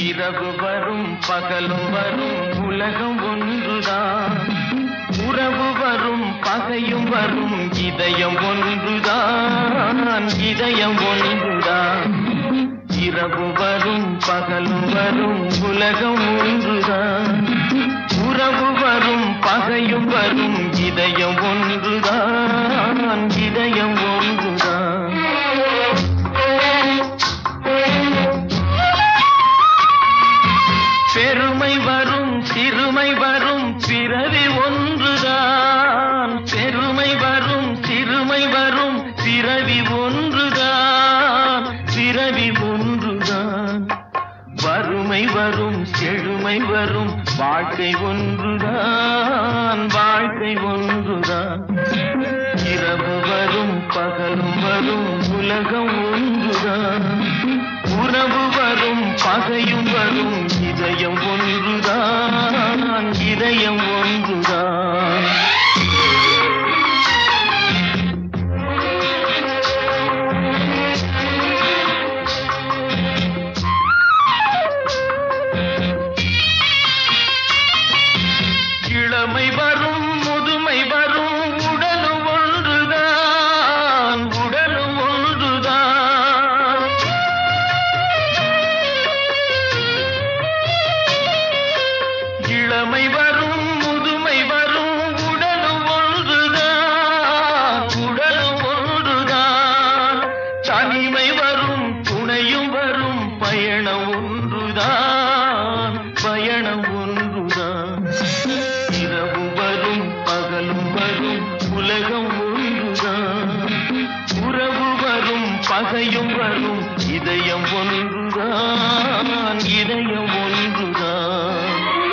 இரவு வரும் பகலும் வரும் உலகம் ஒன்றுதான். உறவு வரும் பகையும் வரும் இதயம் ஒன்றுதான். இதயம் ஒன்றுதான். இரவு வரும் பகலும் வரும் உலகம் ஒன்றுதான். உறவு வரும் பகையும் வரும் இதயம் ஒன்றுதான். இதயம் ஒன்றுதான். பெருமை வரும் சிறுமை வரும் பிறவி ஒன்றுதான். பெருமை வரும் சிறுமை வரும் பிறவி ஒன்றுதான். பிறவி ஒன்றுதான். வறுமை வரும் செழுமை வரும் வாழ்க்கை ஒன்றுதான். வாழ்க்கை ஒன்றுதான். இரவு வரும் பகலும் வரும் உலகம் ஒன்றுதான். உறவு வரும் பகையும் வரும் இதயம் ஒன்றுதான். இதயம் ஒன்றுதான். இளமை வரும் முதுமை வரும் உடலும் ஒன்றுதான். உடலும் ஒன்றுதான். இளமை வரும் முதுமை வரும் உடலும் ஒன்றுதான். உடலும் ஒன்றுதான். தனிமை வரும் துணையும் வரும் பயணம் ஒன்றுதான். பயணம் ஒன்றுதான். இரவு வரும் பகலும் வரும் உலகம் ஒன்றுதான். உறவு வரும் பகையும் வரும் இதயம் ஒன்றுதான். இதயம் ஒன்றுதான்.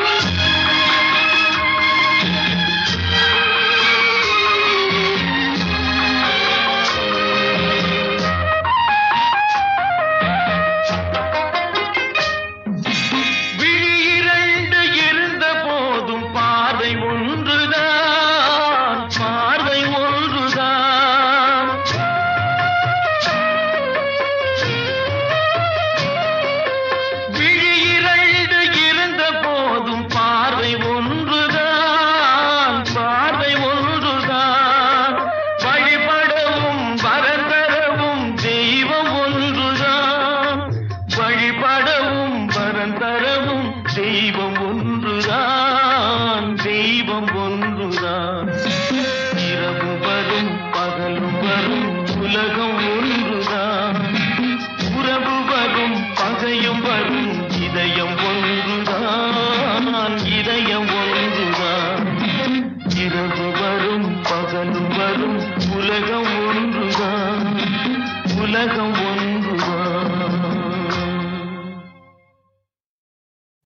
தெய்வம் ஒன்றுதான். தெய்வம் ஒன்றுதான். இரவு வரும் பகலும் வரும் உலகம் ஒன்றுதான். உறவு வரும் பகையும் வரும் இதயம் ஒன்றுதான். இதயம் ஒன்றுதான். இரவு வரும் பகலும் வரும் உலகம் ஒன்றுதான். உலகம்